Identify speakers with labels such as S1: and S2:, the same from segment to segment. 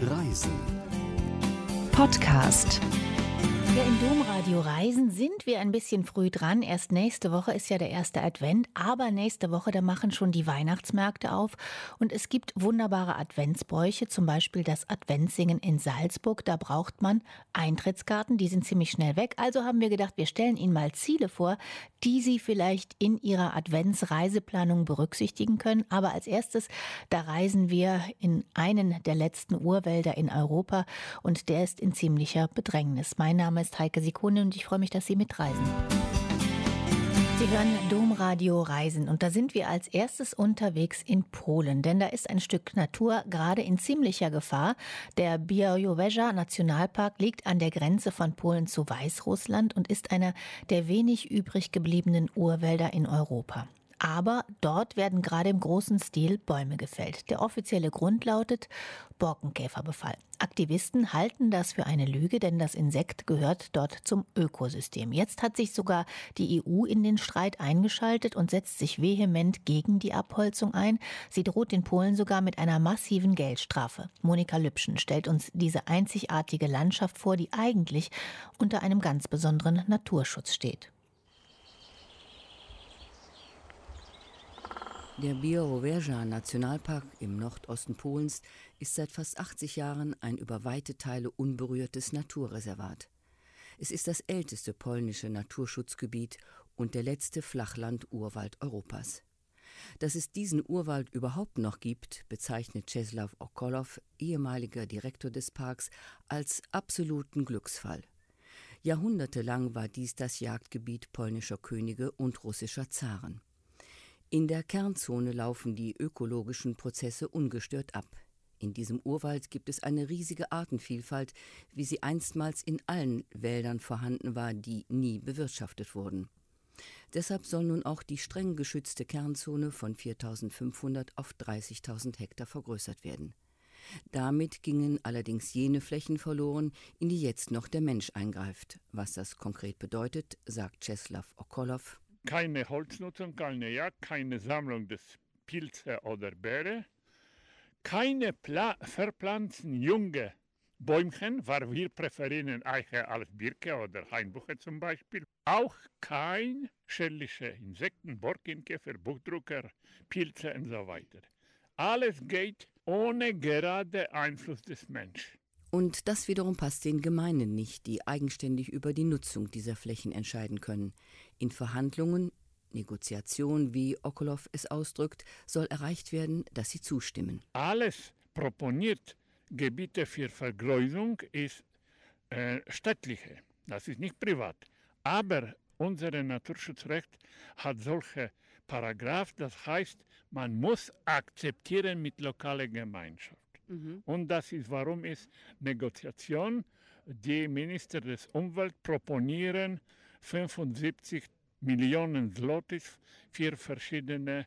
S1: Reisen.
S2: Podcast.
S3: Ja, im Domradio Reisen sind wir ein bisschen früh dran. Erst nächste Woche ist ja der erste Advent, aber nächste Woche, da machen schon die Weihnachtsmärkte auf. Und es gibt wunderbare Adventsbräuche, zum Beispiel das Adventssingen in Salzburg. Da braucht man Eintrittskarten, die sind ziemlich schnell weg. Also haben wir gedacht, wir stellen Ihnen mal Ziele vor, die Sie vielleicht in Ihrer Adventsreiseplanung berücksichtigen können. Aber als erstes, da reisen wir in einen der letzten Urwälder in Europa und der ist in ziemlicher Bedrängnis. Mein Name ist Heike Sikone und ich freue mich, dass Sie mitreisen. Sie hören Domradio Reisen und da sind wir als erstes unterwegs in Polen, denn da ist ein Stück Natur gerade in ziemlicher Gefahr. Der Białowieża Nationalpark liegt an der Grenze von Polen zu Weißrussland und ist einer der wenig übrig gebliebenen Urwälder in Europa. Aber dort werden gerade im großen Stil Bäume gefällt. Der offizielle Grund lautet Borkenkäferbefall. Aktivisten halten das für eine Lüge, denn das Insekt gehört dort zum Ökosystem. Jetzt hat sich sogar die EU in den Streit eingeschaltet und setzt sich vehement gegen die Abholzung ein. Sie droht den Polen sogar mit einer massiven Geldstrafe. Monika Lübschen stellt uns diese einzigartige Landschaft vor, die eigentlich unter einem ganz besonderen Naturschutz steht.
S4: Der Białowieża Nationalpark im Nordosten Polens ist seit fast 80 Jahren ein über weite Teile unberührtes Naturreservat. Es ist das älteste polnische Naturschutzgebiet und der letzte Flachland-Urwald Europas. Dass es diesen Urwald überhaupt noch gibt, bezeichnet Czesław Okolow, ehemaliger Direktor des Parks, als absoluten Glücksfall. Jahrhundertelang war dies das Jagdgebiet polnischer Könige und russischer Zaren. In der Kernzone laufen die ökologischen Prozesse ungestört ab. In diesem Urwald gibt es eine riesige Artenvielfalt, wie sie einstmals in allen Wäldern vorhanden war, die nie bewirtschaftet wurden. Deshalb soll nun auch die streng geschützte Kernzone von 4.500 auf 30.000 Hektar vergrößert werden. Damit gingen allerdings jene Flächen verloren, in die jetzt noch der Mensch eingreift. Was das konkret bedeutet, sagt Czesław Okolow.
S5: Keine Holznutzung, keine Jagd, keine Sammlung des Pilze oder Beere, keine Verpflanzen junge Bäumchen, weil wir präferieren Eiche als Birke oder Hainbuche zum Beispiel. Auch kein schädliche Insekten, Borkenkäfer, Buchdrucker, Pilze und so weiter. Alles geht ohne gerade Einfluss des Menschen.
S4: Und das wiederum passt den Gemeinden nicht, die eigenständig über die Nutzung dieser Flächen entscheiden können. In Verhandlungen, Negoziationen, wie Okolow es ausdrückt, soll erreicht werden, dass sie zustimmen.
S5: Alles proponiert Gebiete für Vergrößerung ist städtliche, das ist nicht privat. Aber unser Naturschutzrecht hat solche Paragraphen, das heißt, man muss akzeptieren mit lokaler Gemeinschaft. Und das ist, warum ist Negoziation. Die Minister des Umwelt proponieren 75 Millionen Zlotys für verschiedene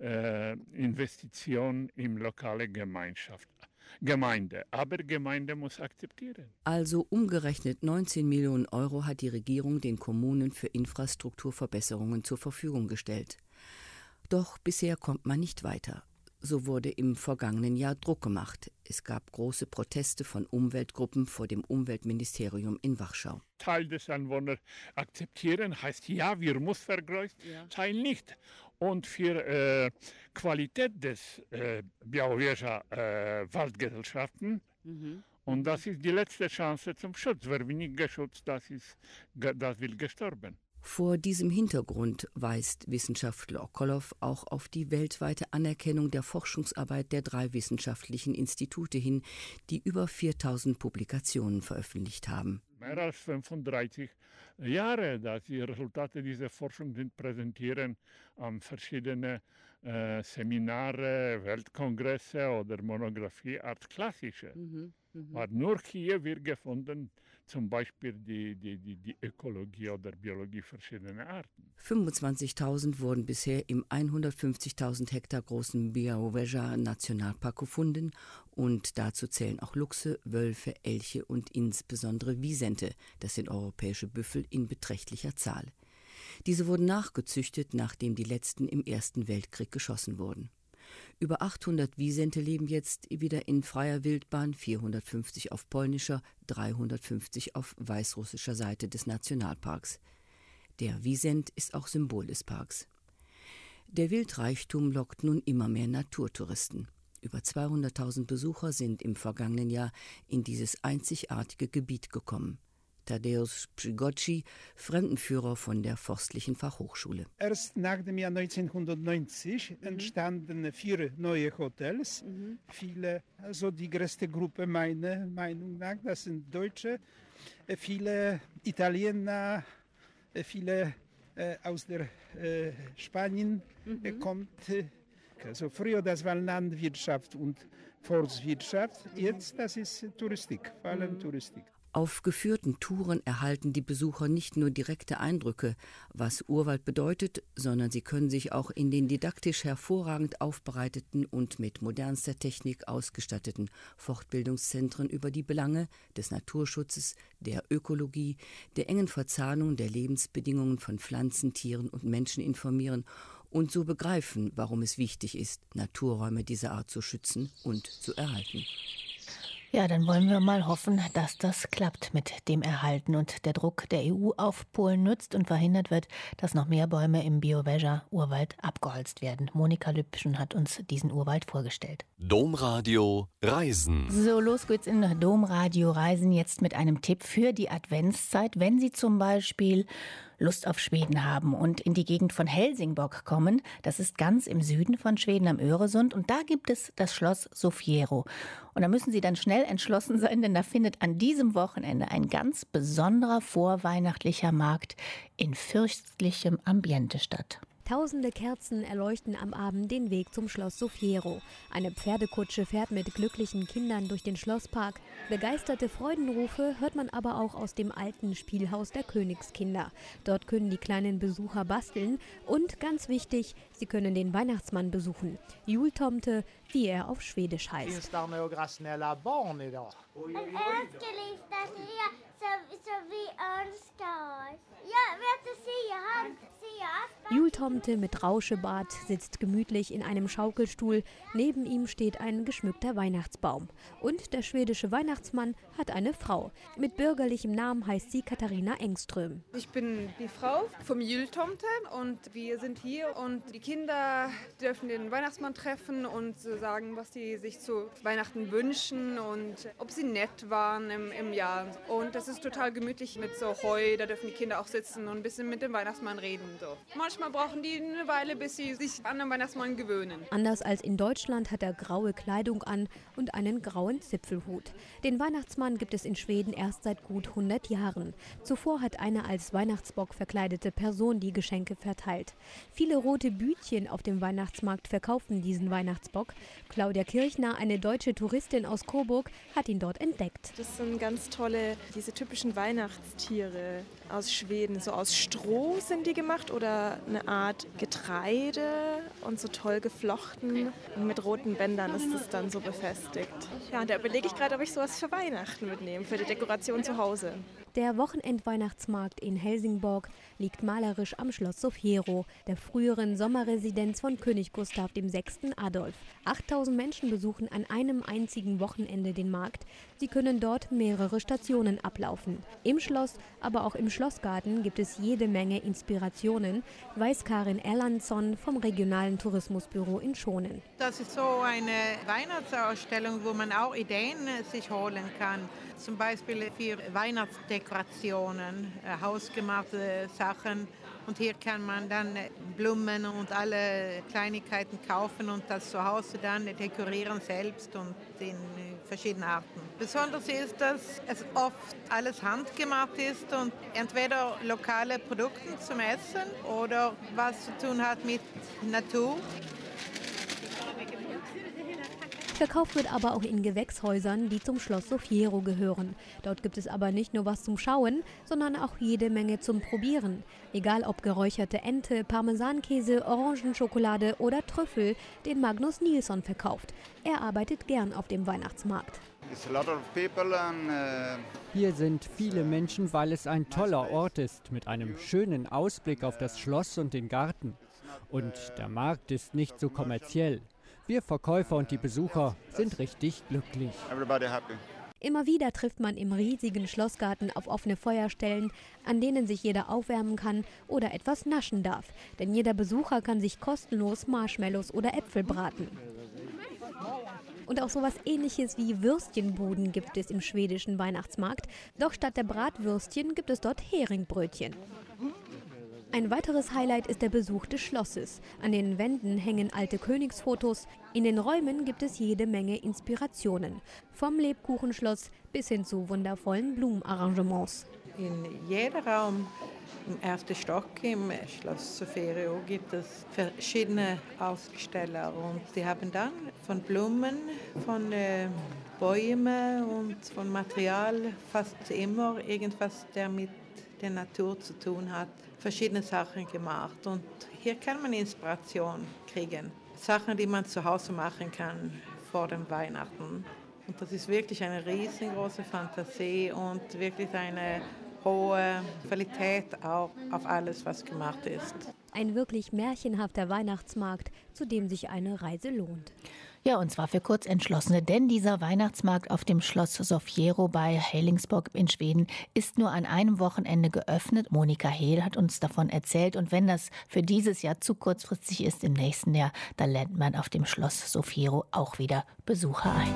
S5: Investitionen in lokale Gemeinde. Aber Gemeinde muss akzeptieren.
S4: Also umgerechnet 19 Millionen Euro hat die Regierung den Kommunen für Infrastrukturverbesserungen zur Verfügung gestellt. Doch bisher kommt man nicht weiter. So wurde im vergangenen Jahr Druck gemacht. Es gab große Proteste von Umweltgruppen vor dem Umweltministerium in Warschau.
S5: Teil des Anwohners akzeptieren heißt, ja, wir müssen vergrößern, Teil nicht. Und für Qualität des Białowieża Waldgesellschaften, und das ist die letzte Chance zum Schutz. Wer nicht geschützt, das will gestorben.
S4: Vor diesem Hintergrund weist Wissenschaftler Okolow auch auf die weltweite Anerkennung der Forschungsarbeit der 3 wissenschaftlichen Institute hin, die über 4.000 Publikationen veröffentlicht haben.
S5: Mehr als 35 Jahre, dass die Resultate dieser Forschung sind, präsentieren an verschiedene Seminare, Weltkongresse oder Monographie als klassische. Aber nur hier wird gefunden, zum Beispiel die Ökologie oder Biologie verschiedener Arten.
S4: 25.000 wurden bisher im 150.000 Hektar großen Białowieża Nationalpark gefunden und dazu zählen auch Luchse, Wölfe, Elche und insbesondere Wisente, das sind europäische Büffel in beträchtlicher Zahl. Diese wurden nachgezüchtet, nachdem die letzten im Ersten Weltkrieg geschossen wurden. Über 800 Wisente leben jetzt wieder in freier Wildbahn, 450 auf polnischer, 350 auf weißrussischer Seite des Nationalparks. Der Wisent ist auch Symbol des Parks. Der Wildreichtum lockt nun immer mehr Naturtouristen. Über 200.000 Besucher sind im vergangenen Jahr in dieses einzigartige Gebiet gekommen. Tadeusz Przygocki, Fremdenführer von der Forstlichen Fachhochschule.
S1: Erst nach dem Jahr 1990 entstanden 4 neue Hotels. Viele, also die größte Gruppe meiner Meinung nach, das sind Deutsche, viele Italiener, viele aus der Spanien kommt. Also früher das war Landwirtschaft und Forstwirtschaft, jetzt das ist Touristik, vor allem Touristik.
S4: Auf geführten Touren erhalten die Besucher nicht nur direkte Eindrücke, was Urwald bedeutet, sondern sie können sich auch in den didaktisch hervorragend aufbereiteten und mit modernster Technik ausgestatteten Fortbildungszentren über die Belange des Naturschutzes, der Ökologie, der engen Verzahnung der Lebensbedingungen von Pflanzen, Tieren und Menschen informieren und so begreifen, warum es wichtig ist, Naturräume dieser Art zu schützen und zu erhalten.
S3: Ja, dann wollen wir mal hoffen, dass das klappt mit dem Erhalten und der Druck der EU auf Polen nützt und verhindert wird, dass noch mehr Bäume im Białowieża-Urwald abgeholzt werden. Monika Lübschen hat uns diesen Urwald vorgestellt.
S2: Domradio Reisen.
S3: So, los geht's in Domradio Reisen jetzt mit einem Tipp für die Adventszeit. Wenn Sie zum Beispiel Lust auf Schweden haben und in die Gegend von Helsingborg kommen. Das ist ganz im Süden von Schweden am Öresund und da gibt es das Schloss Sofiero. Und da müssen Sie dann schnell entschlossen sein, denn da findet an diesem Wochenende ein ganz besonderer vorweihnachtlicher Markt in fürstlichem Ambiente statt.
S6: Tausende Kerzen erleuchten am Abend den Weg zum Schloss Sofiero. Eine Pferdekutsche fährt mit glücklichen Kindern durch den Schlosspark. Begeisterte Freudenrufe hört man aber auch aus dem alten Spielhaus der Königskinder. Dort können die kleinen Besucher basteln und, ganz wichtig, sie können den Weihnachtsmann besuchen. Jultomte, wie er auf Schwedisch heißt.
S7: Finns det några snälla barn idag?
S8: En önskelista så vi önskar oss. Ja, vet du,
S6: Jultomte mit Rauschebart sitzt gemütlich in einem Schaukelstuhl. Neben ihm steht ein geschmückter Weihnachtsbaum. Und der schwedische Weihnachtsmann hat eine Frau. Mit bürgerlichem Namen heißt sie Katharina Engström.
S9: Ich bin die Frau vom Jultomte und wir sind hier und die Kinder dürfen den Weihnachtsmann treffen und sagen, was sie sich zu Weihnachten wünschen und ob sie nett waren im Jahr. Und das ist total gemütlich mit so Heu, da dürfen die Kinder auch sitzen und ein bisschen mit dem Weihnachtsmann reden. So. Manchmal brauchen die eine Weile, bis sie sich an den Weihnachtsmann gewöhnen.
S6: Anders als in Deutschland hat er graue Kleidung an und einen grauen Zipfelhut. Den Weihnachtsmann gibt es in Schweden erst seit gut 100 Jahren. Zuvor hat eine als Weihnachtsbock verkleidete Person die Geschenke verteilt. Viele rote Bütchen auf dem Weihnachtsmarkt verkaufen diesen Weihnachtsbock. Claudia Kirchner, eine deutsche Touristin aus Coburg, hat ihn dort entdeckt.
S10: Das sind ganz tolle, diese typischen Weihnachtstiere aus Schweden. So aus Stroh sind die gemacht oder eine Art Getreide und so toll geflochten. Und mit roten Bändern ist es dann so befestigt. Ja, und da überlege ich gerade, ob ich sowas für Weihnachten mitnehme, für die Dekoration zu Hause.
S6: Der Wochenendweihnachtsmarkt in Helsingborg liegt malerisch am Schloss Sofiero, der früheren Sommerresidenz von König Gustav VI. Adolf. 8000 Menschen besuchen an einem einzigen Wochenende den Markt. Sie können dort mehrere Stationen ablaufen. Im Schloss, aber auch im Schlossgarten gibt es jede Menge Inspirationen, weiß Karin Erlandsson vom regionalen Tourismusbüro in Schonen.
S11: Das ist so eine Weihnachtsausstellung, wo man auch Ideen sich holen kann. Zum Beispiel für Weihnachtsdekorationen, hausgemachte Sachen. Und hier kann man dann Blumen und alle Kleinigkeiten kaufen und das zu Hause dann dekorieren selbst und in verschiedenen Arten. Besonders ist, dass es oft alles handgemacht ist und entweder lokale Produkte zum Essen oder was zu tun hat mit Natur.
S6: Verkauft wird aber auch in Gewächshäusern, die zum Schloss Sofiero gehören. Dort gibt es aber nicht nur was zum Schauen, sondern auch jede Menge zum Probieren. Egal ob geräucherte Ente, Parmesankäse, Orangenschokolade oder Trüffel, den Magnus Nilsson verkauft. Er arbeitet gern auf dem Weihnachtsmarkt.
S12: Hier sind viele Menschen, weil es ein toller Ort ist, mit einem schönen Ausblick auf das Schloss und den Garten. Und der Markt ist nicht so kommerziell. Wir Verkäufer und die Besucher sind richtig glücklich.
S6: Immer wieder trifft man im riesigen Schlossgarten auf offene Feuerstellen, an denen sich jeder aufwärmen kann oder etwas naschen darf. Denn jeder Besucher kann sich kostenlos Marshmallows oder Äpfel braten. Und auch sowas Ähnliches wie Würstchenbuden gibt es im schwedischen Weihnachtsmarkt. Doch statt der Bratwürstchen gibt es dort Heringbrötchen. Ein weiteres Highlight ist der Besuch des Schlosses. An den Wänden hängen alte Königsfotos. In den Räumen gibt es jede Menge Inspirationen. Vom Lebkuchenschloss bis hin zu wundervollen Blumenarrangements.
S11: In jedem Raum im ersten Stock im Schloss Soferio gibt es verschiedene Aussteller. Und die haben dann von Blumen, von Bäumen und von Material fast immer irgendwas, der mit der Natur zu tun hat, verschiedene Sachen gemacht. Und hier kann man Inspiration kriegen. Sachen, die man zu Hause machen kann vor dem Weihnachten. Und das ist wirklich eine riesengroße Fantasie und wirklich eine hohe Qualität auch auf alles, was gemacht ist.
S6: Ein wirklich märchenhafter Weihnachtsmarkt, zu dem sich eine Reise lohnt.
S3: Ja, und zwar für Kurzentschlossene, denn dieser Weihnachtsmarkt auf dem Schloss Sofiero bei Helsingborg in Schweden ist nur an einem Wochenende geöffnet. Monika Hehl hat uns davon erzählt. Und wenn das für dieses Jahr zu kurzfristig ist, im nächsten Jahr, dann lädt man auf dem Schloss Sofiero auch wieder Besucher ein.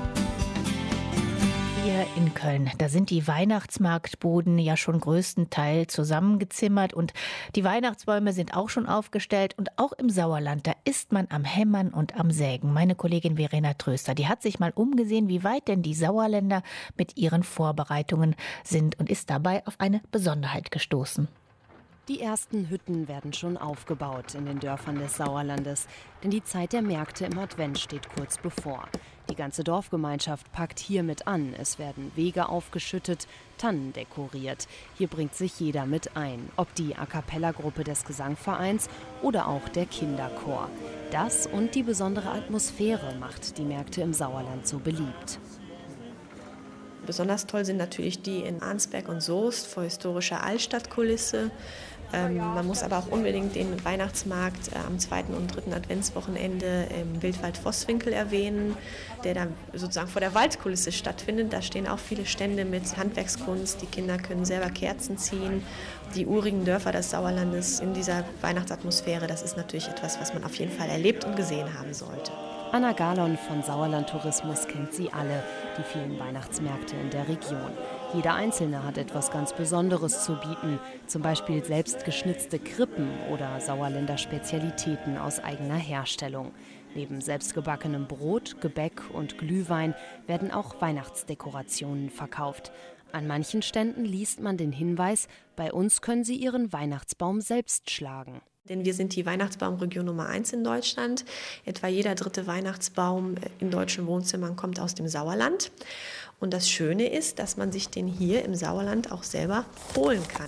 S3: Hier in Köln, da sind die Weihnachtsmarktbuden ja schon größtenteils zusammengezimmert und die Weihnachtsbäume sind auch schon aufgestellt und auch im Sauerland, da ist man am Hämmern und am Sägen. Meine Kollegin Verena Tröster, die hat sich mal umgesehen, wie weit denn die Sauerländer mit ihren Vorbereitungen sind und ist dabei auf eine Besonderheit gestoßen.
S13: Die ersten Hütten werden schon aufgebaut in den Dörfern des Sauerlandes, denn die Zeit der Märkte im Advent steht kurz bevor. Die ganze Dorfgemeinschaft packt hier mit an. Es werden Wege aufgeschüttet, Tannen dekoriert. Hier bringt sich jeder mit ein, ob die A-cappella-Gruppe des Gesangvereins oder auch der Kinderchor. Das und die besondere Atmosphäre macht die Märkte im Sauerland so beliebt.
S14: Besonders toll sind natürlich die in Arnsberg und Soest vor historischer Altstadtkulisse. Man muss aber auch unbedingt den Weihnachtsmarkt am 2. und 3. Adventswochenende im Wildwald-Vosswinkel erwähnen, der dann sozusagen vor der Waldkulisse stattfindet. Da stehen auch viele Stände mit Handwerkskunst. Die Kinder können selber Kerzen ziehen. Die urigen Dörfer des Sauerlandes in dieser Weihnachtsatmosphäre, das ist natürlich etwas, was man auf jeden Fall erlebt und gesehen haben sollte.
S13: Anna Galon von Sauerland Tourismus kennt sie alle, die vielen Weihnachtsmärkte in der Region. Jeder Einzelne hat etwas ganz Besonderes zu bieten, zum Beispiel selbst geschnitzte Krippen oder Sauerländer Spezialitäten aus eigener Herstellung. Neben selbstgebackenem Brot, Gebäck und Glühwein werden auch Weihnachtsdekorationen verkauft. An manchen Ständen liest man den Hinweis, bei uns können Sie Ihren Weihnachtsbaum selbst schlagen.
S14: Denn wir sind die Weihnachtsbaumregion Nummer 1 in Deutschland. Etwa jeder 3. Weihnachtsbaum in deutschen Wohnzimmern kommt aus dem Sauerland. Und das Schöne ist, dass man sich den hier im Sauerland auch selber holen kann.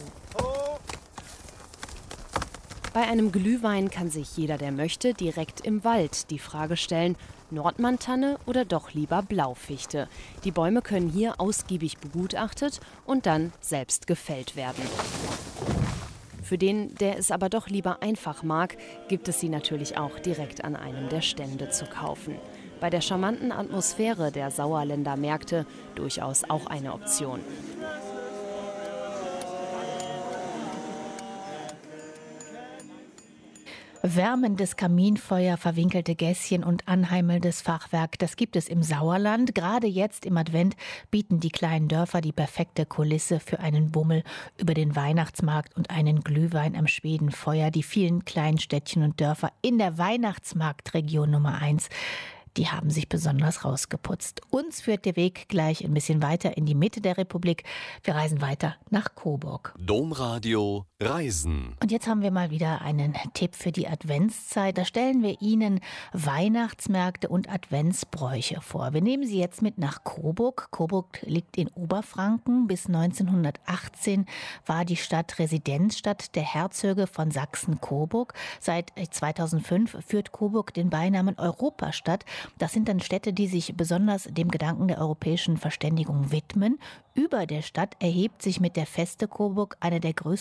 S13: Bei einem Glühwein kann sich jeder, der möchte, direkt im Wald die Frage stellen, Nordmann-Tanne oder doch lieber Blaufichte. Die Bäume können hier ausgiebig begutachtet und dann selbst gefällt werden. Für den, der es aber doch lieber einfach mag, gibt es sie natürlich auch direkt an einem der Stände zu kaufen. Bei der charmanten Atmosphäre der Sauerländer Märkte durchaus auch eine Option.
S3: Wärmendes Kaminfeuer, verwinkelte Gässchen und anheimelndes Fachwerk, das gibt es im Sauerland. Gerade jetzt im Advent bieten die kleinen Dörfer die perfekte Kulisse für einen Bummel über den Weihnachtsmarkt und einen Glühwein am Schwedenfeuer. Die vielen kleinen Städtchen und Dörfer in der Weihnachtsmarktregion Nummer 1. Die haben sich besonders rausgeputzt. Uns führt der Weg gleich ein bisschen weiter in die Mitte der Republik. Wir reisen weiter nach Coburg.
S2: Domradio Reisen.
S3: Und jetzt haben wir mal wieder einen Tipp für die Adventszeit. Da stellen wir Ihnen Weihnachtsmärkte und Adventsbräuche vor. Wir nehmen Sie jetzt mit nach Coburg. Coburg liegt in Oberfranken. Bis 1918 war die Stadt Residenzstadt der Herzöge von Sachsen-Coburg. Seit 2005 führt Coburg den Beinamen Europastadt. Das sind dann Städte, die sich besonders dem Gedanken der europäischen Verständigung widmen. Über der Stadt erhebt sich mit der Feste Coburg eine der größten Burgen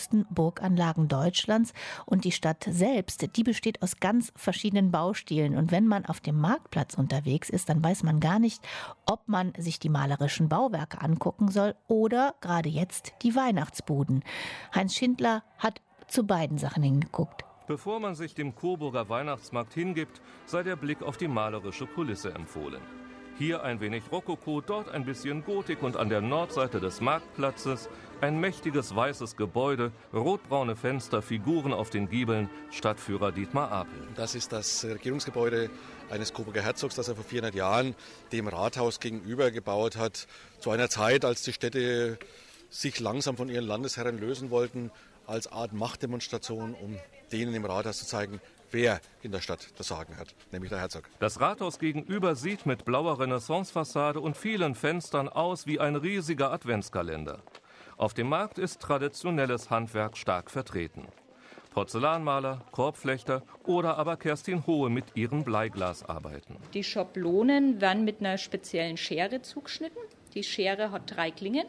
S3: Burganlagen Deutschlands. Und die Stadt selbst, die besteht aus ganz verschiedenen Baustilen. Und wenn man auf dem Marktplatz unterwegs ist, dann weiß man gar nicht, ob man sich die malerischen Bauwerke angucken soll oder gerade jetzt die Weihnachtsbuden. Heinz Schindler hat zu beiden Sachen hingeguckt.
S15: Bevor man sich dem Coburger Weihnachtsmarkt hingibt, sei der Blick auf die malerische Kulisse empfohlen. Hier ein wenig Rokoko, dort ein bisschen Gotik und an der Nordseite des Marktplatzes ein mächtiges weißes Gebäude, rotbraune Fenster, Figuren auf den Giebeln, Stadtführer Dietmar Apel.
S16: Das ist das Regierungsgebäude eines Coburger Herzogs, das er vor 400 Jahren dem Rathaus gegenüber gebaut hat. Zu einer Zeit, als die Städte sich langsam von ihren Landesherren lösen wollten, als Art Machtdemonstration, um denen im Rathaus zu zeigen, wer in der Stadt das Sagen hat, nämlich der Herzog.
S15: Das Rathaus gegenüber sieht mit blauer Renaissancefassade und vielen Fenstern aus wie ein riesiger Adventskalender. Auf dem Markt ist traditionelles Handwerk stark vertreten. Porzellanmaler, Korbflechter oder aber Kerstin Hohe mit ihren Bleiglasarbeiten.
S17: Die Schablonen werden mit einer speziellen Schere zugeschnitten. Die Schere hat 3 Klingen,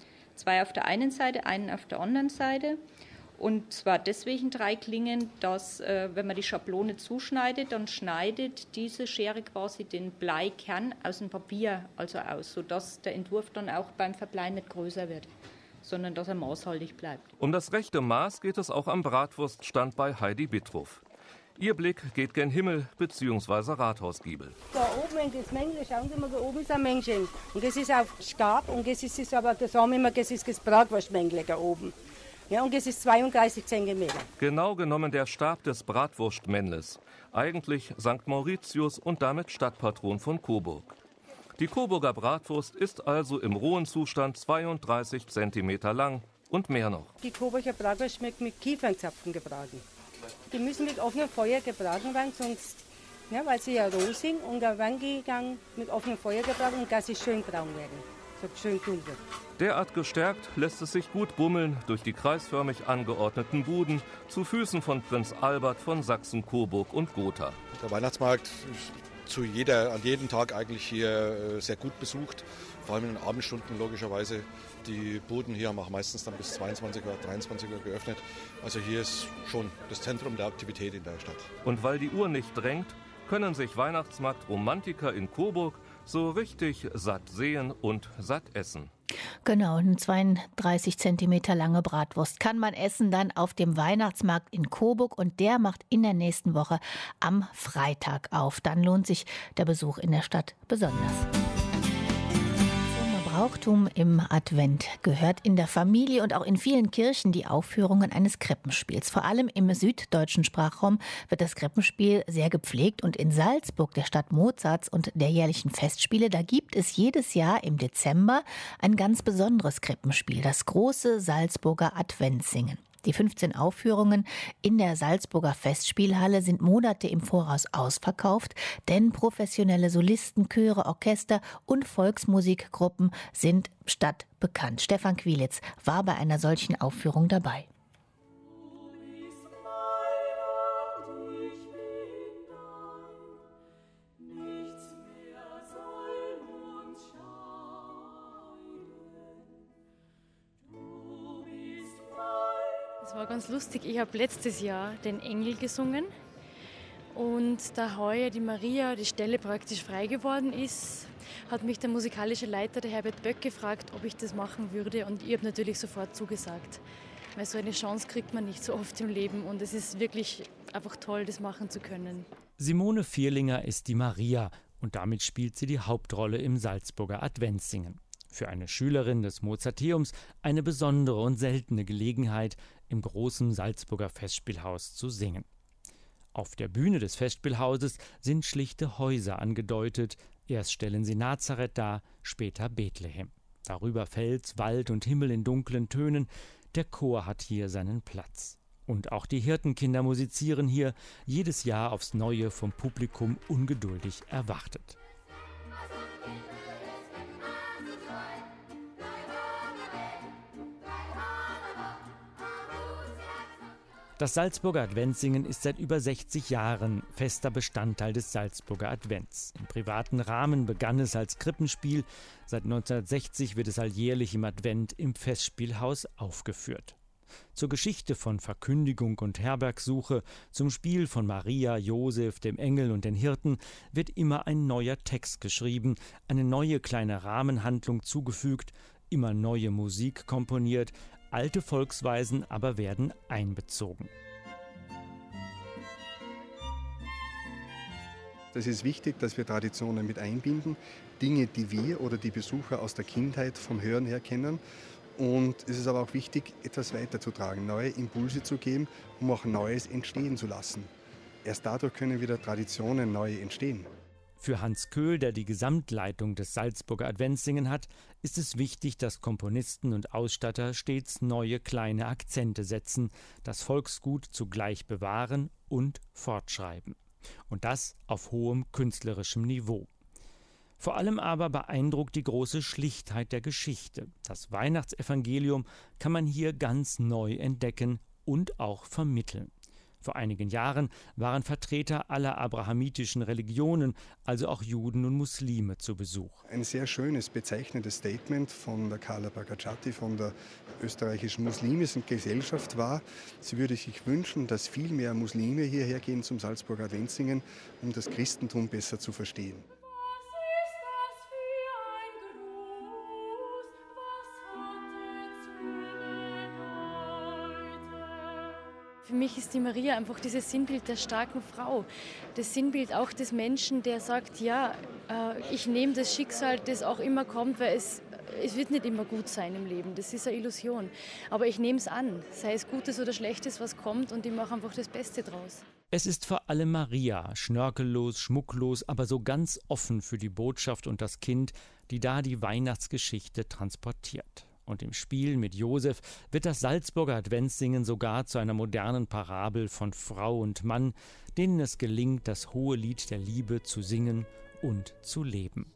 S17: 2 auf der einen Seite, einen auf der anderen Seite. Und zwar deswegen 3 Klingen, dass wenn man die Schablone zuschneidet, dann schneidet diese Schere quasi den Bleikern aus dem Papier also aus, sodass der Entwurf dann auch beim Verbleien nicht größer wird, sondern dass er maßhaltig bleibt.
S15: Um das rechte Maß geht es auch am Bratwurststand bei Heidi Bittruff. Ihr Blick geht gen Himmel bzw. Rathausgiebel.
S18: Da oben das Männchen, schauen Sie mal, da oben ist ein Männchen. Und das ist auf Stab und das ist aber, das sagen wir immer, das ist das Bratwurstmännchen da oben. Ja, und das ist 32 cm.
S15: Genau genommen der Stab des Bratwurstmännles. Eigentlich St. Mauritius und damit Stadtpatron von Coburg. Die Coburger Bratwurst ist also im rohen Zustand 32 cm lang und mehr noch.
S18: Die Coburger Bratwurst schmeckt mit Kiefernzapfen gebraten. Die müssen mit offenem Feuer gebraten werden, sonst, ja, weil sie ja roh sind. Und dann werden die dann mit offenem Feuer gebraten und dass sie schön braun werden. So schön dunkel.
S15: Derart gestärkt lässt es sich gut bummeln durch die kreisförmig angeordneten Buden zu Füßen von Prinz Albert von Sachsen, Coburg und Gotha.
S16: Der Weihnachtsmarkt ist an jedem Tag eigentlich hier sehr gut besucht, vor allem in den Abendstunden logischerweise. Die Buden hier haben auch meistens dann bis 22 oder 23 Uhr geöffnet. Also hier ist schon das Zentrum der Aktivität in der Stadt.
S15: Und weil die Uhr nicht drängt, können sich Weihnachtsmarkt-Romantiker in Coburg so richtig satt sehen und satt essen.
S3: Genau, eine 32 cm lange Bratwurst kann man essen dann auf dem Weihnachtsmarkt in Coburg und der macht in der nächsten Woche am Freitag auf. Dann lohnt sich der Besuch in der Stadt besonders. Brauchtum im Advent gehört in der Familie und auch in vielen Kirchen die Aufführungen eines Krippenspiels. Vor allem im süddeutschen Sprachraum wird das Krippenspiel sehr gepflegt und in Salzburg, der Stadt Mozarts und der jährlichen Festspiele, da gibt es jedes Jahr im Dezember ein ganz besonderes Krippenspiel, das große Salzburger Adventssingen. Die 15 Aufführungen in der Salzburger Festspielhalle sind Monate im Voraus ausverkauft, denn professionelle Solisten, Chöre, Orchester und Volksmusikgruppen sind stadtbekannt. Stefan Quilitz war bei einer solchen Aufführung dabei.
S19: Es war ganz lustig. Ich habe letztes Jahr den Engel gesungen und da heuer die Maria, die Stelle praktisch frei geworden ist, hat mich der musikalische Leiter, der Herbert Böck, gefragt, ob ich das machen würde und ich habe natürlich sofort zugesagt. Weil so eine Chance kriegt man nicht so oft im Leben und es ist wirklich einfach toll, das machen zu können.
S20: Simone Vierlinger ist die Maria und damit spielt sie die Hauptrolle im Salzburger Adventssingen. Für eine Schülerin des Mozarteums eine besondere und seltene Gelegenheit, im großen Salzburger Festspielhaus zu singen. Auf der Bühne des Festspielhauses sind schlichte Häuser angedeutet. Erst stellen sie Nazareth dar, später Bethlehem. Darüber Fels, Wald und Himmel in dunklen Tönen. Der Chor hat hier seinen Platz. Und auch die Hirtenkinder musizieren hier, jedes Jahr aufs Neue vom Publikum ungeduldig erwartet. Das Salzburger Adventssingen ist seit über 60 Jahren fester Bestandteil des Salzburger Advents. Im privaten Rahmen begann es als Krippenspiel. Seit 1960 wird es alljährlich im Advent im Festspielhaus aufgeführt. Zur Geschichte von Verkündigung und Herbergsuche, zum Spiel von Maria, Josef, dem Engel und den Hirten wird immer ein neuer Text geschrieben, eine neue kleine Rahmenhandlung zugefügt, immer neue Musik komponiert, alte Volksweisen aber werden einbezogen.
S21: Es ist wichtig, dass wir Traditionen mit einbinden, Dinge, die wir oder die Besucher aus der Kindheit vom Hören her kennen. Und es ist aber auch wichtig, etwas weiterzutragen, neue Impulse zu geben, um auch Neues entstehen zu lassen. Erst dadurch können wieder Traditionen neu entstehen.
S20: Für Hans Köhl, der die Gesamtleitung des Salzburger Adventssingen hat, ist es wichtig, dass Komponisten und Ausstatter stets neue kleine Akzente setzen, das Volksgut zugleich bewahren und fortschreiben. Und das auf hohem künstlerischem Niveau. Vor allem aber beeindruckt die große Schlichtheit der Geschichte. Das Weihnachtsevangelium kann man hier ganz neu entdecken und auch vermitteln. Vor einigen Jahren waren Vertreter aller abrahamitischen Religionen, also auch Juden und Muslime, zu Besuch.
S21: Ein sehr schönes, bezeichnendes Statement von der Carla Bagacciatti, von der österreichischen muslimischen Gesellschaft war, sie würde sich wünschen, dass viel mehr Muslime hierher gehen zum Salzburger Adventssingen, um das Christentum besser zu verstehen.
S19: Für mich ist die Maria einfach dieses Sinnbild der starken Frau, das Sinnbild auch des Menschen, der sagt, ja, ich nehme das Schicksal, das auch immer kommt, weil es wird nicht immer gut sein im Leben, das ist eine Illusion. Aber ich nehme es an, sei es Gutes oder Schlechtes, was kommt, und ich mache einfach das Beste draus.
S20: Es ist vor allem Maria, schnörkellos, schmucklos, aber so ganz offen für die Botschaft und das Kind, die da die Weihnachtsgeschichte transportiert. Und im Spiel mit Josef wird das Salzburger Adventssingen sogar zu einer modernen Parabel von Frau und Mann, denen es gelingt, das hohe Lied der Liebe zu singen und zu leben.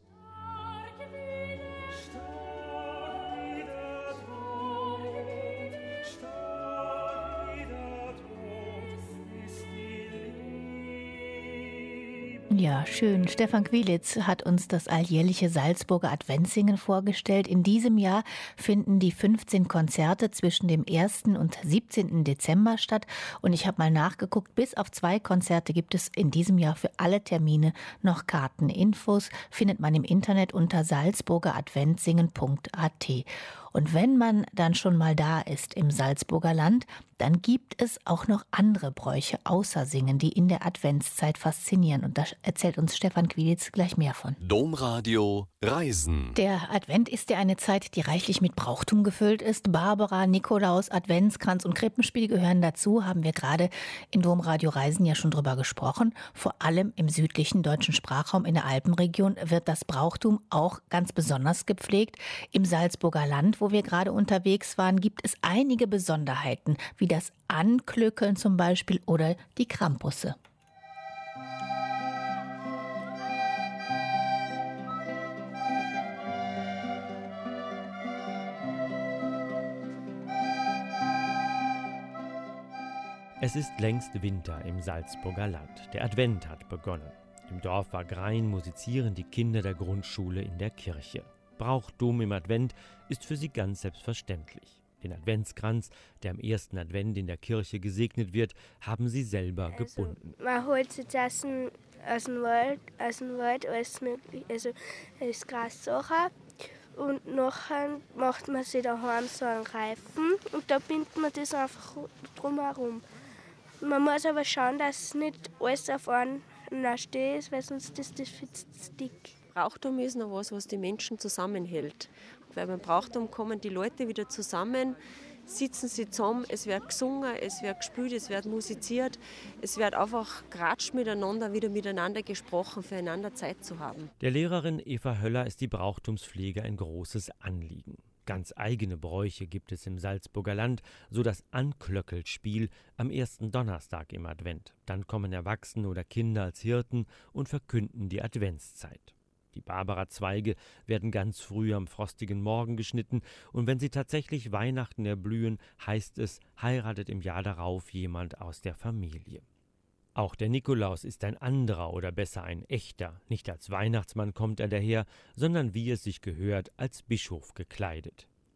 S3: Ja, schön. Stefan Quilitz hat uns das alljährliche Salzburger Adventssingen vorgestellt. In diesem Jahr finden die 15 Konzerte zwischen dem 1. und 17. Dezember statt. Und ich habe mal nachgeguckt, bis auf 2 Konzerte gibt es in diesem Jahr für alle Termine noch Karten. Infos findet man im Internet unter salzburgeradventsingen.at. Und wenn man dann schon mal da ist im Salzburger Land, dann gibt es auch noch andere Bräuche außer Singen, die in der Adventszeit faszinieren. Und da erzählt uns Stefan Quilitz gleich mehr von.
S2: Domradio Reisen.
S3: Der Advent ist ja eine Zeit, die reichlich mit Brauchtum gefüllt ist. Barbara, Nikolaus, Adventskranz und Krippenspiel gehören dazu, haben wir gerade in Domradio Reisen ja schon drüber gesprochen. Vor allem im südlichen deutschen Sprachraum in der Alpenregion wird das Brauchtum auch ganz besonders gepflegt. Im Salzburger Land, wo wir gerade unterwegs waren, gibt es einige Besonderheiten, wie das Anklöckeln zum Beispiel oder die Krampusse.
S20: Es ist längst Winter im Salzburger Land. Der Advent hat begonnen. Im Dorf Wagrain musizieren die Kinder der Grundschule in der Kirche. Brauchtum im Advent ist für sie ganz selbstverständlich. Den Adventskranz, der am ersten Advent in der Kirche gesegnet wird, haben sie selber gebunden.
S8: Man holt sich das aus dem Wald alles mögliche, also das Gras Sachen. Und nachher macht man sich daheim so einen Reifen und da bindet man das einfach drumherum. Man muss aber schauen, dass nicht alles auf einen steht, weil sonst ist das viel zu dick.
S22: Brauchtum ist noch was die Menschen zusammenhält. Weil beim Brauchtum kommen die Leute wieder zusammen, sitzen sie zusammen, es wird gesungen, es wird gespielt, es wird musiziert, es wird einfach geratscht miteinander, wieder miteinander gesprochen, füreinander Zeit zu haben.
S20: Der Lehrerin Eva Höller ist die Brauchtumspflege ein großes Anliegen. Ganz eigene Bräuche gibt es im Salzburger Land, so das Anklöckelspiel am ersten Donnerstag im Advent. Dann kommen Erwachsene oder Kinder als Hirten und verkünden die Adventszeit. Die Barbara-Zweige werden ganz früh am frostigen Morgen geschnitten und wenn sie tatsächlich Weihnachten erblühen, heißt es, heiratet im Jahr darauf jemand aus der Familie. Auch der Nikolaus ist ein anderer oder besser ein echter. Nicht als Weihnachtsmann kommt er daher, sondern wie es sich gehört, als Bischof gekleidet.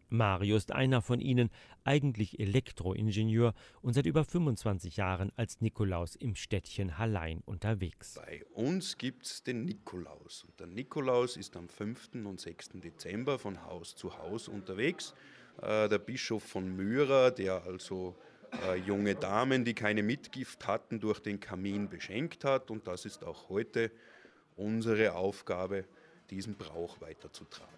S20: Mario ist einer von ihnen, eigentlich Elektroingenieur und seit über 25 Jahren als Nikolaus im Städtchen Hallein unterwegs.
S1: Bei uns gibt es den Nikolaus. Und der Nikolaus ist am 5. und 6. Dezember von Haus zu Haus unterwegs. Der Bischof von Myra, der also junge Damen, die keine Mitgift hatten, durch den Kamin beschenkt hat. Und das ist auch heute unsere Aufgabe, diesen Brauch weiterzutragen.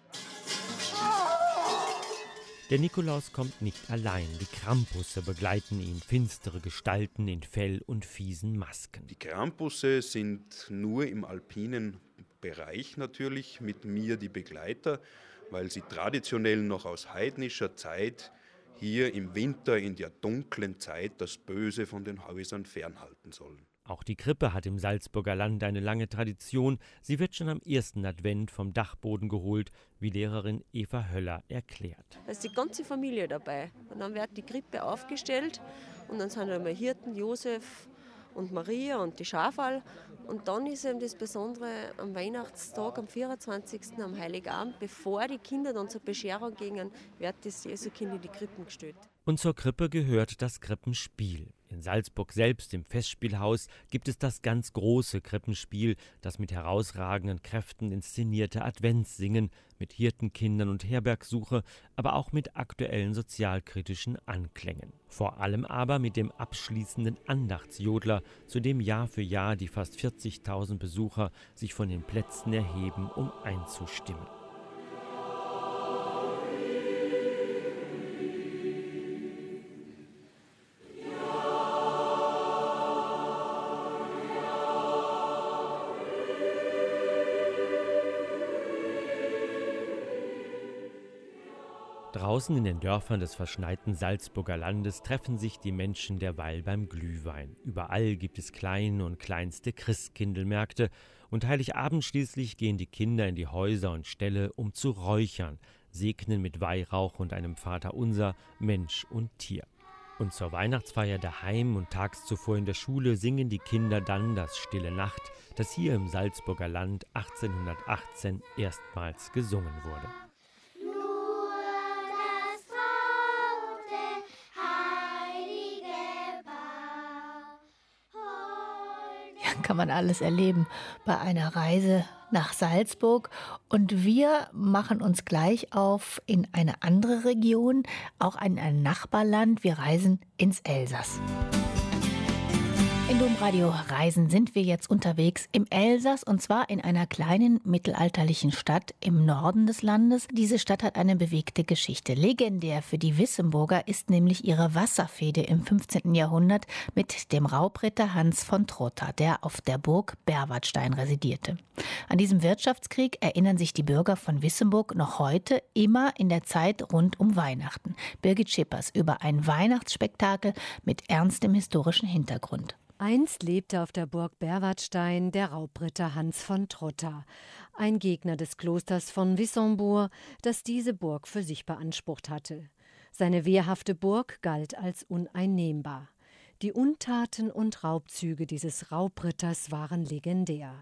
S20: Der Nikolaus kommt nicht allein. Die Krampusse begleiten ihn, finstere Gestalten in Fell und fiesen Masken.
S1: Die Krampusse sind nur im alpinen Bereich natürlich mit mir die Begleiter, weil sie traditionell noch aus heidnischer Zeit hier im Winter in der dunklen Zeit das Böse von den Häusern fernhalten sollen.
S20: Auch die Krippe hat im Salzburger Land eine lange Tradition. Sie wird schon am ersten Advent vom Dachboden geholt, wie Lehrerin Eva Höller erklärt.
S22: Da ist die ganze Familie dabei. Und dann wird die Krippe aufgestellt und dann sind einmal Hirten, Josef und Maria und die Schafal. Und dann ist eben das Besondere am Weihnachtstag, am 24., am Heiligabend, bevor die Kinder dann zur Bescherung gingen, wird das Jesukind in die Krippen gestellt.
S20: Und zur Krippe gehört das Krippenspiel. In Salzburg selbst, im Festspielhaus, gibt es das ganz große Krippenspiel, das mit herausragenden Kräften inszenierte Adventssingen, mit Hirtenkindern und Herbergsuche, aber auch mit aktuellen sozialkritischen Anklängen. Vor allem aber mit dem abschließenden Andachtsjodler, zu dem Jahr für Jahr die fast 40.000 Besucher sich von den Plätzen erheben, um einzustimmen. Draußen in den Dörfern des verschneiten Salzburger Landes treffen sich die Menschen derweil beim Glühwein. Überall gibt es kleine und kleinste Christkindlmärkte und Heiligabend schließlich gehen die Kinder in die Häuser und Ställe, um zu räuchern, segnen mit Weihrauch und einem Vaterunser Mensch und Tier. Und zur Weihnachtsfeier daheim und tags zuvor in der Schule singen die Kinder dann das Stille Nacht, das hier im Salzburger Land 1818 erstmals gesungen wurde.
S3: Kann man alles erleben bei einer Reise nach Salzburg. Und wir machen uns gleich auf in eine andere Region, auch in ein Nachbarland. Wir reisen ins Elsass. In Domradio Reisen sind wir jetzt unterwegs im Elsass und zwar in einer kleinen mittelalterlichen Stadt im Norden des Landes. Diese Stadt hat eine bewegte Geschichte. Legendär für die Wissemburger ist nämlich ihre Wasserfehde im 15. Jahrhundert mit dem Raubritter Hans von Trotha, der auf der Burg Berwartstein residierte. An diesem Wirtschaftskrieg erinnern sich die Bürger von Wissemburg noch heute immer in der Zeit rund um Weihnachten. Birgit Schippers über ein Weihnachtsspektakel mit ernstem historischen Hintergrund.
S5: Einst lebte auf der Burg Berwartstein der Raubritter Hans von Trotha, ein Gegner des Klosters von Wissembourg, das diese Burg für sich beansprucht hatte. Seine wehrhafte Burg galt als uneinnehmbar. Die Untaten und Raubzüge dieses Raubritters waren legendär.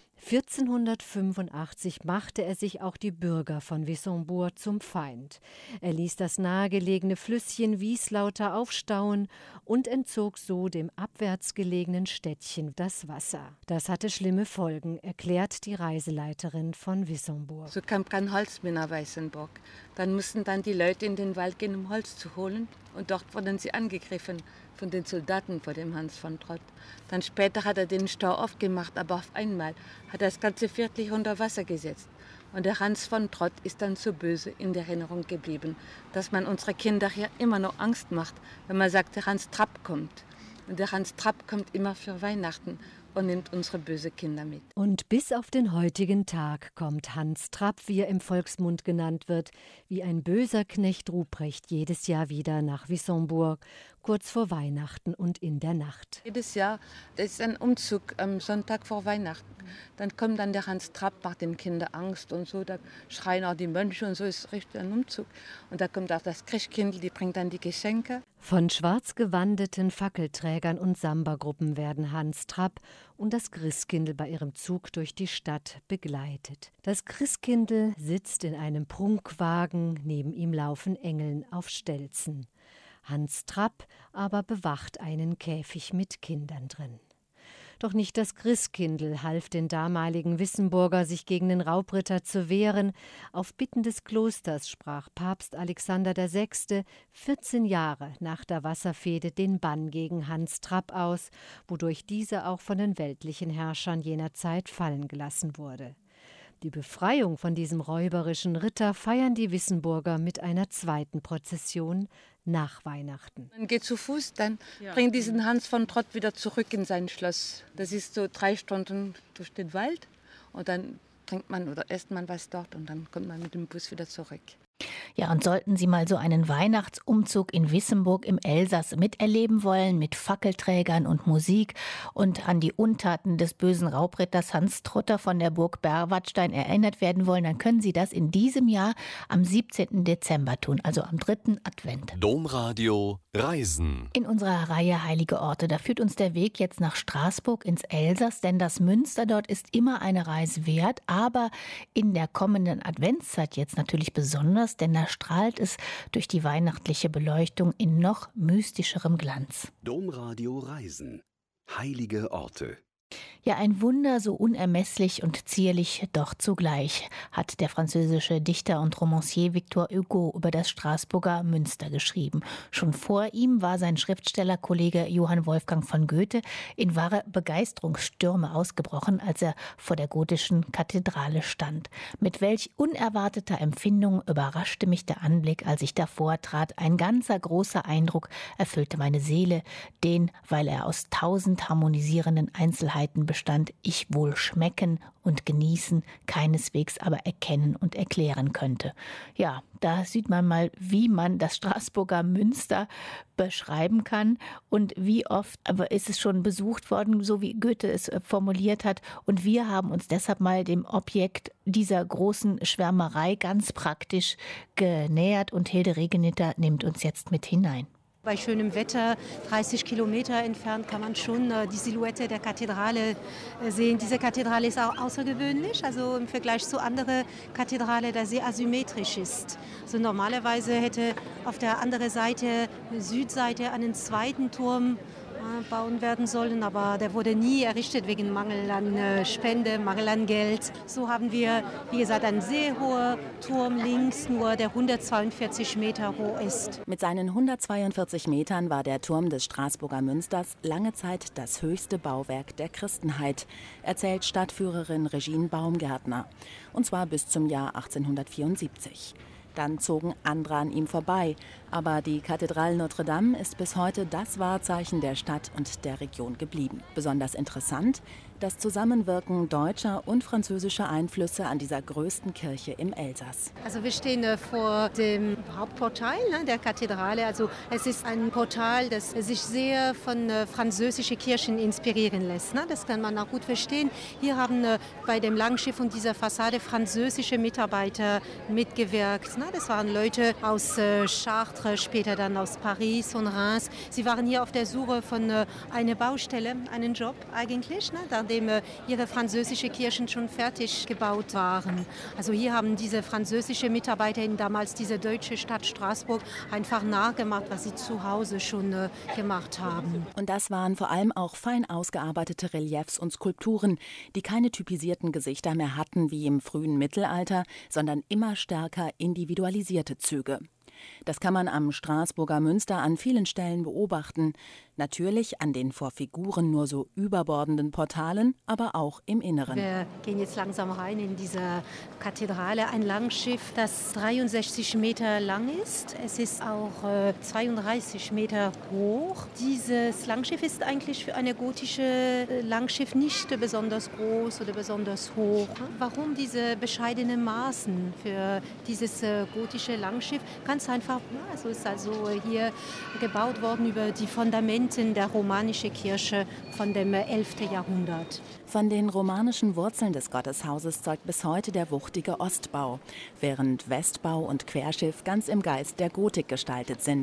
S5: 1485 machte er sich auch die Bürger von Wissembourg zum Feind. Er ließ das nahegelegene Flüsschen Wieslauter aufstauen und entzog so dem abwärts gelegenen Städtchen das Wasser. Das hatte schlimme Folgen, erklärt die Reiseleiterin von Wissembourg.
S23: So kam kein Holz mehr nach Weißenburg. Dann mussten dann die Leute in den Wald gehen, um Holz zu holen. Und dort wurden sie angegriffen von den Soldaten vor dem Hans von Trott. Dann später hat er den Stau aufgemacht, aber auf einmal hat er das ganze Viertel unter Wasser gesetzt. Und der Hans von Trott ist dann so böse in der Erinnerung geblieben, dass man unsere Kinder hier immer noch Angst macht, wenn man sagt, der Hans Trapp kommt. Und der Hans Trapp kommt immer für Weihnachten und nimmt unsere bösen Kinder mit.
S5: Und bis auf den heutigen Tag kommt Hans Trapp, wie er im Volksmund genannt wird, wie ein böser Knecht Ruprecht jedes Jahr wieder nach Wissembourg, kurz vor Weihnachten und in der Nacht.
S23: Jedes Jahr, das ist ein Umzug am Sonntag vor Weihnachten. Dann kommt dann der Hans Trapp, macht den Kindern Angst und so, da schreien auch die Mönche und so, ist richtig ein Umzug. Und da kommt auch das Christkindl, die bringt dann die Geschenke.
S5: Von schwarz gewandeten Fackelträgern und Samba-Gruppen werden Hans Trapp und das Christkindl bei ihrem Zug durch die Stadt begleitet. Das Christkindl sitzt in einem Prunkwagen, neben ihm laufen Engeln auf Stelzen. Hans Trapp aber bewacht einen Käfig mit Kindern drin. Doch nicht das Christkindl half den damaligen Wissemburger, sich gegen den Raubritter zu wehren. Auf Bitten des Klosters sprach Papst Alexander VI. 14 Jahre nach der Wasserfehde den Bann gegen Hans Trapp aus, wodurch dieser auch von den weltlichen Herrschern jener Zeit fallen gelassen wurde. Die Befreiung von diesem räuberischen Ritter feiern die Wissemburger mit einer zweiten Prozession nach Weihnachten.
S23: Man geht zu Fuß, dann bringt diesen Hans von Trott wieder zurück in sein Schloss. Das ist so 3 Stunden durch den Wald und dann trinkt man oder isst man was dort und dann kommt man mit dem Bus wieder zurück.
S3: Ja, und sollten Sie mal so einen Weihnachtsumzug in Wissemburg im Elsass miterleben wollen, mit Fackelträgern und Musik und an die Untaten des bösen Raubritters Hans Trotter von der Burg Berwartstein erinnert werden wollen, dann können Sie das in diesem Jahr am 17. Dezember tun, also am 3. Advent.
S2: Domradio Reisen.
S3: In unserer Reihe Heilige Orte, da führt uns der Weg jetzt nach Straßburg ins Elsass, denn das Münster dort ist immer eine Reise wert, aber in der kommenden Adventszeit jetzt natürlich besonders, denn da strahlt es durch die weihnachtliche Beleuchtung in noch mystischerem Glanz.
S2: Domradio Reisen. Heilige Orte.
S3: Ja, ein Wunder so unermesslich und zierlich, doch zugleich, hat der französische Dichter und Romancier Victor Hugo über das Straßburger Münster geschrieben. Schon vor ihm war sein Schriftstellerkollege Johann Wolfgang von Goethe in wahre Begeisterungsstürme ausgebrochen, als er vor der gotischen Kathedrale stand. Mit welch unerwarteter Empfindung überraschte mich der Anblick, als ich davor trat. Ein ganzer großer Eindruck erfüllte meine Seele, den, weil er aus 1000 harmonisierenden Einzelheiten bestand, ich wohl schmecken und genießen, keineswegs aber erkennen und erklären könnte. Ja, da sieht man mal, wie man das Straßburger Münster beschreiben kann und wie oft aber ist es schon besucht worden, so wie Goethe es formuliert hat. Und wir haben uns deshalb mal dem Objekt dieser großen Schwärmerei ganz praktisch genähert und Hilde Regeniter nimmt uns jetzt mit hinein.
S4: Bei schönem Wetter, 30 Kilometer entfernt, kann man schon die Silhouette der Kathedrale sehen. Diese Kathedrale ist auch außergewöhnlich, also im Vergleich zu anderen Kathedralen, da sie asymmetrisch ist. Also normalerweise hätte auf der anderen Seite, Südseite, einen zweiten Turm bauen werden sollen, aber der wurde nie errichtet wegen Mangel an Spende, Mangel an Geld. So haben wir, wie gesagt, einen sehr hohen Turm links, nur der 142 Meter hoch ist.
S7: Mit seinen 142 Metern war der Turm des Straßburger Münsters lange Zeit das höchste Bauwerk der Christenheit, erzählt Stadtführerin Regine Baumgärtner. Und zwar bis zum Jahr 1874. Dann zogen andere an ihm vorbei. Aber die Kathedrale Notre-Dame ist bis heute das Wahrzeichen der Stadt und der Region geblieben. Besonders interessant, das Zusammenwirken deutscher und französischer Einflüsse an dieser größten Kirche im Elsass.
S4: Also wir stehen vor dem Hauptportal der Kathedrale. Also es ist ein Portal, das sich sehr von französischen Kirchen inspirieren lässt. Das kann man auch gut verstehen. Hier haben bei dem Langschiff und dieser Fassade französische Mitarbeiter mitgewirkt. Das waren Leute aus Chartres, später dann aus Paris und Reims. Sie waren hier auf der Suche von einer Baustelle, einen Job eigentlich, nachdem ihre französischen Kirchen schon fertig gebaut waren. Also hier haben diese französischen Mitarbeiter in damals diese deutsche Stadt Straßburg einfach nachgemacht, was sie zu Hause schon gemacht haben.
S7: Und das waren vor allem auch fein ausgearbeitete Reliefs und Skulpturen, die keine typisierten Gesichter mehr hatten wie im frühen Mittelalter, sondern immer stärker individualisierte Züge. Das kann man am Straßburger Münster an vielen Stellen beobachten. Natürlich an den vor Figuren nur so überbordenden Portalen, aber auch im Inneren.
S4: Wir gehen jetzt langsam rein in diese Kathedrale. Ein Langschiff, das 63 Meter lang ist. Es ist auch 32 Meter hoch. Dieses Langschiff ist eigentlich für eine gotische Langschiff nicht besonders groß oder besonders hoch. Warum diese bescheidenen Maßen für dieses gotische Langschiff? Ganz einfach, es ist also hier gebaut worden über die Fundamente der romanischen Kirche von dem 11. Jahrhundert.
S7: Von den romanischen Wurzeln des Gotteshauses zeugt bis heute der wuchtige Ostbau, während Westbau und Querschiff ganz im Geist der Gotik gestaltet sind.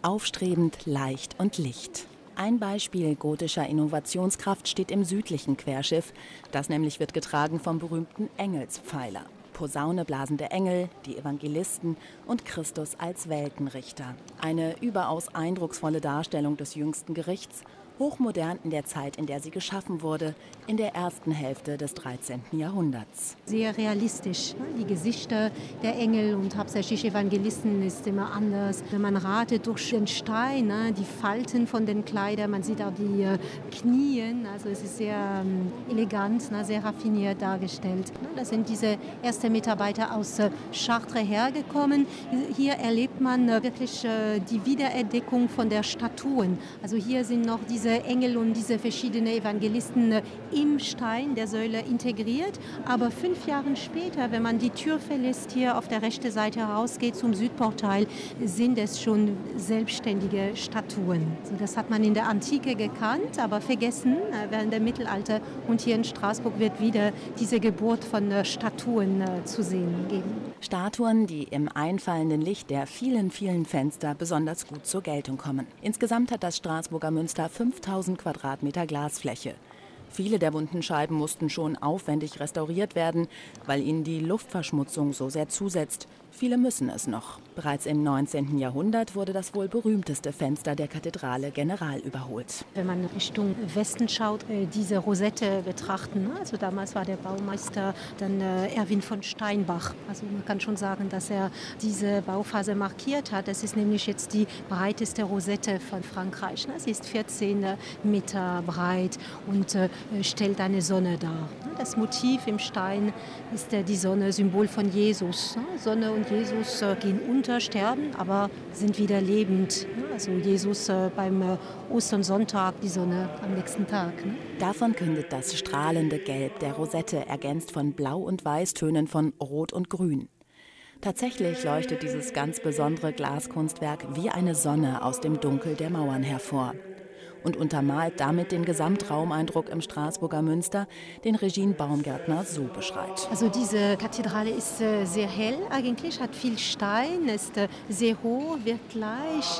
S7: Aufstrebend, leicht und licht. Ein Beispiel gotischer Innovationskraft steht im südlichen Querschiff. Das nämlich wird getragen vom berühmten Engelspfeiler. Posaune blasende Engel, die Evangelisten und Christus als Weltenrichter. Eine überaus eindrucksvolle Darstellung des jüngsten Gerichts, hochmodern in der Zeit, in der sie geschaffen wurde, in der ersten Hälfte des 13. Jahrhunderts.
S4: Sehr realistisch. Die Gesichter der Engel und hauptsächlich Evangelisten ist immer anders. Man ratet durch den Stein, die Falten von den Kleidern, man sieht auch die Knien. Also es ist sehr elegant, sehr raffiniert dargestellt. Das sind diese ersten Mitarbeiter aus Chartres hergekommen. Hier erlebt man wirklich die Wiederentdeckung von der Statuen. Also hier sind noch diese Engel und diese verschiedenen Evangelisten im Stein der Säule integriert. Aber 5 Jahre später, wenn man die Tür verlässt, hier auf der rechten Seite herausgeht zum Südportal, sind es schon selbstständige Statuen. Also das hat man in der Antike gekannt, aber vergessen während dem Mittelalter. Und hier in Straßburg wird wieder diese Geburt von Statuen zu sehen geben.
S7: Statuen, die im einfallenden Licht der vielen, vielen Fenster besonders gut zur Geltung kommen. Insgesamt hat das Straßburger Münster 5000 Quadratmeter Glasfläche. Viele der bunten Scheiben mussten schon aufwendig restauriert werden, weil ihnen die Luftverschmutzung so sehr zusetzt. Viele müssen es noch. Bereits im 19. Jahrhundert wurde das wohl berühmteste Fenster der Kathedrale general überholt.
S4: Wenn man Richtung Westen schaut, diese Rosette betrachten. Also damals war der Baumeister dann Erwin von Steinbach. Also man kann schon sagen, dass er diese Bauphase markiert hat. Das ist nämlich jetzt die breiteste Rosette von Frankreich. Sie ist 14 Meter breit und stellt eine Sonne dar. Das Motiv im Stein ist die Sonne, Symbol von Jesus. Sonne und Jesus gehen unter, sterben, aber sind wieder lebend. Also Jesus beim Ostersonntag, die Sonne am nächsten Tag.
S7: Davon kündet das strahlende Gelb der Rosette, ergänzt von Blau- und Weißtönen von Rot und Grün. Tatsächlich leuchtet dieses ganz besondere Glaskunstwerk wie eine Sonne aus dem Dunkel der Mauern hervor. Und untermalt damit den Gesamtraumeindruck im Straßburger Münster, den Regine Baumgärtner so beschreibt.
S4: Also diese Kathedrale ist sehr hell eigentlich, hat viel Stein, ist sehr hoch, wirkt leicht.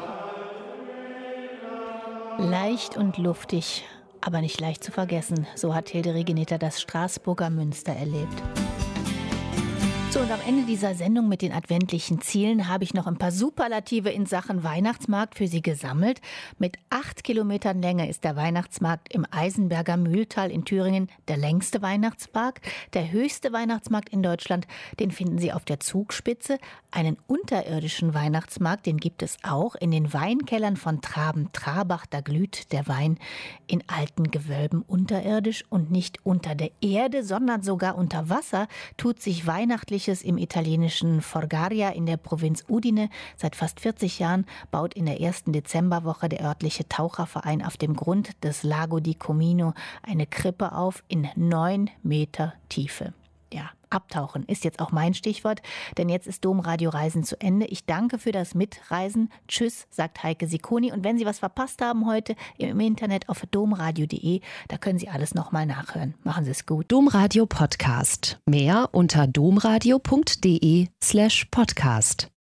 S3: Leicht und luftig, aber nicht leicht zu vergessen. So hat Hilde Regeneder das Straßburger Münster erlebt. So, und am Ende dieser Sendung mit den adventlichen Zielen habe ich noch ein paar Superlative in Sachen Weihnachtsmarkt für Sie gesammelt. Mit 8 Kilometern Länge ist der Weihnachtsmarkt im Eisenberger Mühltal in Thüringen der längste Weihnachtsmarkt. Der höchste Weihnachtsmarkt in Deutschland, den finden Sie auf der Zugspitze. Einen unterirdischen Weihnachtsmarkt, den gibt es auch in den Weinkellern von Traben-Trabach. Da glüht der Wein in alten Gewölben unterirdisch und nicht unter der Erde, sondern sogar unter Wasser tut sich weihnachtlich im italienischen Forgaria in der Provinz Udine. Seit fast 40 Jahren baut in der ersten Dezemberwoche der örtliche Taucherverein auf dem Grund des Lago di Comino eine Krippe auf in 9 Meter Tiefe. Ja, abtauchen ist jetzt auch mein Stichwort, denn jetzt ist Domradio Reisen zu Ende. Ich danke für das Mitreisen. Tschüss, sagt Heike Sikoni. Und wenn Sie was verpasst haben heute im Internet auf domradio.de, da können Sie alles nochmal nachhören. Machen Sie es gut.
S13: Domradio Podcast. Mehr unter domradio.de/podcast.